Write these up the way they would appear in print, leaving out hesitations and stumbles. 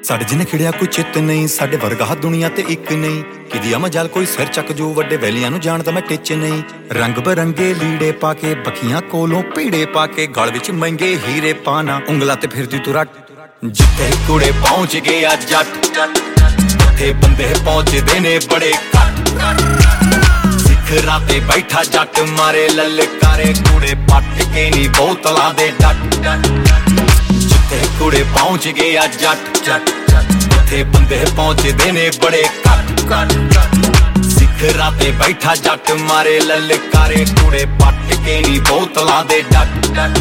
ਸਾਡੇ ਜਿੰਨੇ ਖਿੜਿਆ ਕੋਈ ਚਿੱਤ ਨਹੀਂ, ਸਾਡੇ ਵਰਗਾ ਦੁਨੀਆ ਤੇ ਇੱਕ ਨਹੀਂ। ਕਿਦੀ ਮਜਾਲ ਕੋਈ ਸਿਰ ਚੱਕ ਜੋ, ਵੱਡੇ ਵੈਲੀਆਂ ਨੂੰ ਜਾਣਦਾ ਮੈਂ ਟਿੱਚ ਨਹੀਂ। ਰੰਗ ਬਰੰਗੇ ਲੀੜੇ ਪਾ ਕੇ, ਬੱਖੀਆਂ ਕੋਲੋਂ ਪੀੜੇ ਪਾ ਕੇ, ਗਲ ਵਿੱਚ ਮਹਿੰਗੇ ਹੀਰੇ ਪਾਣਾ, ਉਂਗਲਾਂ ਤੇ ਫਿਰਦੀ ਤੂੰ ਰੱਟ। ਜਿੱਥੇ ਕੁੜੇ ਪਹੁੰਚ ਗਏ ਆ ਜੱਟ, ਉੱਥੇ ਬੰਦੇ ਪਹੁੰਚਦੇ ਨੇ ਬੜੇ ਘੱਟ। ਸਿਖਰਾਂ ਤੇ ਬੈਠਾ ਜੱਟ ਮਾਰੇ ਲਲਕਾਰੇ, ਕੁੜੇ ਪੱਟ ਕੇ ਨੀ ਬੋਤਲਾਂ ਦੇ ਡੱਟ। ਜਿੱਥੇ ਕੁੜੇ ਪਹੁੰਚ ਗਏ ਆ ਜੱਟ, ਉੱਥੇ ਬੰਦੇ ਪਹੁੰਚਦੇ ਨੇ ਬੜੇ ਘੱਟ। ਸਿਖਰਾਂ ਤੇ ਬੈਠਾ ਜੱਟ ਮਾਰੇ ਲਲਕਾਰੇ, ਕੁੜੇ ਪੱਟ ਕੇ ਨੀ ਬੋਤਲਾਂ ਦੇ ਡੱਟ।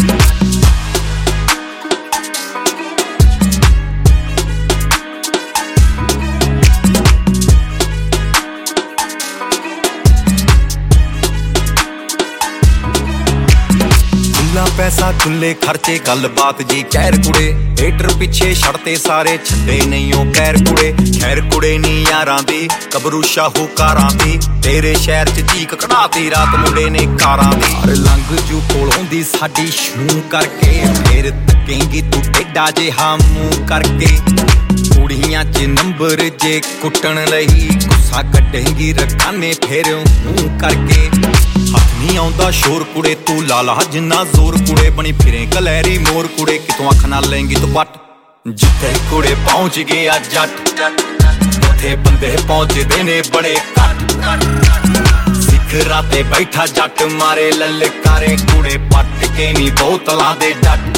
ਪੈਸਾ ਖੁੱਲੇ ਖਰਚੇ ਗੱਲਬਾਤ ਜੀ ਕਹਿਰ ਕੁੜੇ, ਹੇਟਰ ਪਿੱਛੇ ਛੱਡਤੇ ਸਾਰੇ ਛੱਡੇ ਨਹੀਂ ਉਹ ਪੈਰ ਕੁੜੇ। ਖੈਰ ਕੁੜੇ ਨੀ ਯਾਰਾਂ ਦੀ ਕਬਰੂ ਸ਼ਾਹੂਕਾਰਾਂ ਦੀ, ਤੇਰੇ ਸ਼ਹਿਰ ਚ ਚੀਕ ਕਢਾਤੀ ਰਾਤ ਮੁੰਡੇ ਨੇ ਕਾਰਾਂ ਦੀ। ਹਰ ਲੰਘ ਜੂ ਕੋਲੋਂ ਦੀ ਸਾਡੀ ਸ਼ੂ ਕਰਕੇ, ਫੇਰ ਤੱਕੇਂਗੀ ਤੂੰ ਟੇਡਾ ਜਿਹਾ ਮੂੰਹ ਕਰਕੇ। ਕੁੜੀਆਂ ਚ ਨੰਬਰ ਜੇ ਕੁੱਟਣ ਲਈ, ਗੁੱਸਾ ਕੱਢੇਂਗੀ ਰਕਾਨੇ ਫੇਰ ਮੂੰਹ ਕਰਕੇ। ਹੱਥ ਨੀ ਆਉਂਦਾ ਸ਼ੋਰ ਕੁੜੇ, ਤੂੰ ਲਾਲਾ ਜਿੰਨਾ ਜ਼ੋਰ ਕੁੜੇ। ਬਣੀ ਫਿਰੇ ਕਲੈਰੀ ਮੋਰ ਕੁੜੇ, ਕਿਤੋਂ ਅੱਖ ਨਾ ਲੈਂਗੀ ਤੂੰ ਪੱਟ। ਜਿੱਥੇ ਕੁੜੇ ਪਹੁੰਚ ਗਏ ਆ ਜੱਟ, ਉੱਥੇ ਬੰਦੇ ਪਹੁੰਚਦੇ ਨੇ ਬੜੇ ਘੱਟ। ਸਿਖਰਾਂ ਤੇ ਬੈਠਾ ਜੱਟ ਮਾਰੇ ਲਲਕਾਰੇ, ਕੁੜੇ ਪੱਟ ਕੇ ਨੀ ਬੋਤਲਾਂ ਦੇ ਡੱਟ।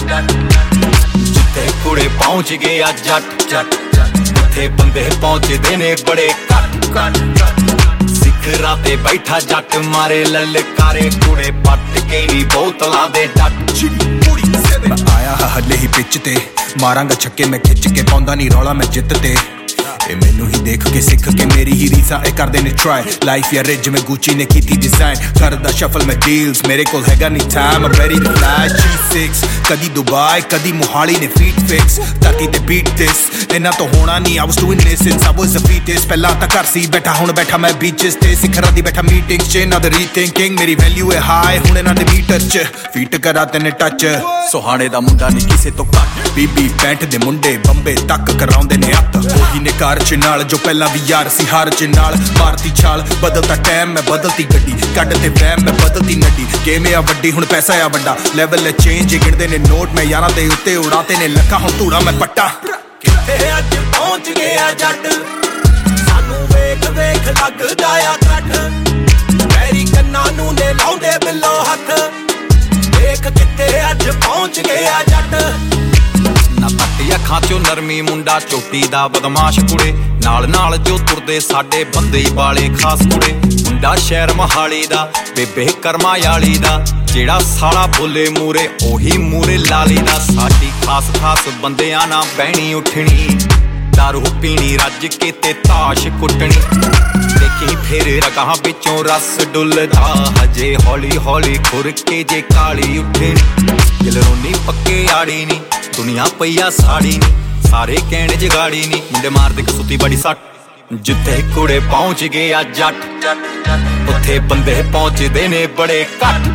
ਜਿੱਥੇ ਕੁੜੇ ਪਹੁੰਚ ਗਏ ਆ ਜੱਟ, ਉੱਥੇ ਬੰਦੇ ਪਹੁੰਚਦੇ ਨੇ ਬੜੇ ਘੱਟ। ਸਿਖਰਾਂ ਤੇ ਬੈਠਾ ਜੱਟ ਮਾਰੇ ਲਲਕਾਰੇ, ਕੁੜੇ ਪੱਟ ਕੇ ਨੀ ਬੋਤਲਾਂ ਦੇ ਡੱਟ। ਮੈਂ ਆਇਆ ਹਲੇ ਹੀ ਪਿੱਚ ਤੇ, ਮਾਰਾਂਗਾ ਛੱਕੇ ਮੈਂ ਖਿੱਚ ਕੇ, ਪਾਉਂਦਾ ਨੀ ਰੌਲਾ ਮੈਂ ਜਿੱਤ ਤੇ। ਇਹ ਮੈਨੂੰ ਹੀ ਦੇਖ ਕੇ ਸਿੱਖ ਕੇ ਮੇਰੀ ਹੀ ਰੀਸਾਂ ਇਹ ਕਰਦੇ ਨੇ ਟਰਾਈ। ਲਾਈਫ ਯਾ ਰਿਜ ਜਿਵੇਂ ਗੁੱਚੀ ਨੇ ਕੀਤੀ ਡਿਜ਼ਾਈਨ, ਕਰਦਾ ਸ਼ਫਲ ਮੈਂ ਡੀਲਸ, ਮੇਰੇ ਕੋਲ ਹੈਗਾ ਨੀ time. I'm ready to fly G6, ਕਦੀ ਦੁਬਈ ਕਦੀ ਮੋਹਾਲੀ ਨੇ ਫੀਟ ਫਿਕਸ, ਧਰਤੀ ਤੇ beat this, ਇਹਨਾਂ ਤੋਂ ਹੋਣਾ ਨੀ। I was doing this since I was a fetus, ਪਹਿਲਾਂ ਤਾਂ ਘਰ ਸੀ ਬੈਠਾ, ਹੁਣ ਬੈਠਾ ਮੈਂ ਬੀਚਸ ਤੇ। ਸਿਖਰਾਂ ਦੀ ਬੈਠਾ ਮੀਟਿੰਗਸ ਚ, ਇਹਨਾਂ ਦਾ ਰੀਥਿੰਕਿੰਗ, ਮੇਰੀ ਵੈਲਿਊ ਹੈ ਹਾਈ ਹੁਣ ਇਹਨਾਂ ਦੇ ਮੀਟਰ ਚ। ਫੀਟ ਕਰਾ ਤੈਨੇ ਟੱਚ, ਸੁਹਾਣੇ ਦਾ ਮੁੰਡਾ ਨੀ ਕਿਸੇ ਤੋਂ ਘੱਟ। ਬੀਬੀ ਪੈਂਟ ਦੇ ਮੁੰਡੇ ਬੰਬੇ ਤੱਕ ਕਰਾਉਂਦੇ ਨੇ ਅੱਤ। ਉਹੀ ਨੇ ਕਾਰ ਚ ਨਾਲ ਜੋ ਪਹਿਲਾਂ ਵੀ ਯਾਰ ਸੀ, ਹਾਰ ਚ ਨਾਲ ਮਾਰਤੀ ਛਾਲ। ਬਦਲਦਾ ਟਾਈਮ ਮੈਂ ਬਦਲਤੀ ਗੱਡੀ, ਕੱਢ ਤੇ ਵਹਿਮ ਮੈਂ ਬਦਲਤੀ ਨੱਡੀ। ਗੇਮ ਆ ਵੱਡੀ ਹੁਣ ਪੈਸਾ ਆ ਵੱਡਾ, ਲੈਵਲ ਚੇਂਜ ਗਿਣਦੇ ਨੇ ਨੋਟ ਮੈਂ ਯਾਰਾਂ ਦੇ ਉੱਤੇ ਉਡਾਤੇ ਨੇ ਲੱਖਾਂ, ਹੁਣ ਧੂੜਾ ਮੈਂ ਪੱਟਾ। ਕਿੱਥੇ ਅੱਜ ਪਹੁੰਚ ਗਿਆ ਜੱਟ, ਸਾਨੂੰ ਵੇਖ ਵੇਖ ਲੱਗਦਾ ਆ ਕੱਠ। ਪੈਰੀ ਕੰਨਾਂ ਨੂੰ ਨੇ ਲਾਉਂਦੇ ਬਿੱਲੋ ਹੱਥ, ਵੇਖ ਕਿੱਥੇ ਅੱਜ ਪਹੁੰਚ ਗਿਆ ਜੱਟ। ਨਾ ਪੱਟੀ ਅੱਖਾਂ ਚੋਂ ਨਰਮੀ ਮੁੰਡਾ, ਚੋਟੀ ਦਾ ਬਦਮਾਸ਼ ਕੁੜੇ। ਨਾਲ ਨਾਲ ਜੋ ਤੁਰਦੇ ਸਾਡੇ ਬੰਦੇ ਵਾਲੇ ਖਾਸ ਕੁੜੇ। ਮੁੰਡਾ ਸ਼ਹਿਰ ਮਹਾਲੀ ਦਾ, ਬੇਬੇ ਕਰਮਾ ਵਾਲੀ ਦਾ, ਜਿਹੜਾ ਸਾਲਾ ਬੋਲੇ ਮੂਰੇ ਉਹੀ ਮੂਰੇ ਲਾਲੀ ਦਾ। ਸਾਡੀ ਖਾਸ ਖਾਸ ਬੰਦਿਆਂ ਨਾਲ ਬਹਿਣੀ ਉੱਠਣੀ, ਦਾਰੂ ਪੀਣੀ ਰੱਜ ਕੇ ਤੇ ਤਾਸ਼ ਕੁੱਟਣੀ। ਦੇਖੀ ਫਿਰ ਰਗਾਂ ਵਿੱਚੋਂ ਰਸ ਡੁੱਲਦਾ, ਹਜੇ ਹੌਲੀ ਹੌਲੀ ਖੁਰ ਕੇ ਜੇ ਕਾਲੀ ਉੱਠਣੀ। ਦਿਲਰੋਨੀ ਪੱਕੇ ਆੜੀ ਨੀ, ਦੁਨੀਆ ਪਈਆ ਸਾੜੀ ਨੀ, ਸਾਰੇ ਕਹਿਣ ਜਗਾੜੀ ਨੀ, ਮੁੰਡੇ ਮਾਰਦੇ ਕਸੂਤੀ ਬੜੀ ਸੱਟ। ਜਿੱਥੇ ਕੁੜੇ ਪਹੁੰਚ ਗਏ ਆ ਜੱਟ, ਉੱਥੇ ਬੰਦੇ ਪਹੁੰਚਦੇ ਨੇ ਬੜੇ ਘੱਟ।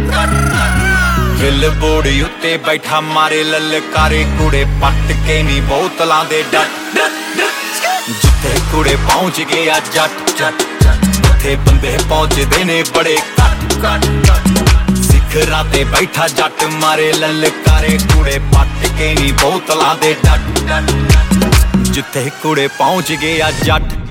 ਬਿੱਲ ਬੋਰਡ ਉੱਤੇ ਬੈਠਾ ਮਾਰੇ ਲਲਕਾਰੇ, ਕੁੜੇ ਪੱਟ ਕੇ ਨੀ ਬੋਤਲਾਂ ਦੇ ਡੱਟ। ਜਿੱਥੇ ਕੁੜੇ ਪਹੁੰਚ ਗਏ ਆ ਜੱਟ, ਉੱਥੇ ਬੰਦੇ ਪਹੁੰਚਦੇ ਨੇ ਬੜੇ ਘੱਟ। ਸਿਖਰਾਂ ਤੇ ਬੈਠਾ ਜੱਟ ਮਾਰੇ ਲਲਕਾਰੇ, ਕੁੜੇ ਪੱਟ ਕੇ ਨੀ ਬੋਤਲਾਂ ਦੇ ਡੱਟ। ਜਿੱਥੇ ਕੁੜੇ ਪਹੁੰਚ ਗਏ ਆ ਜੱਟ,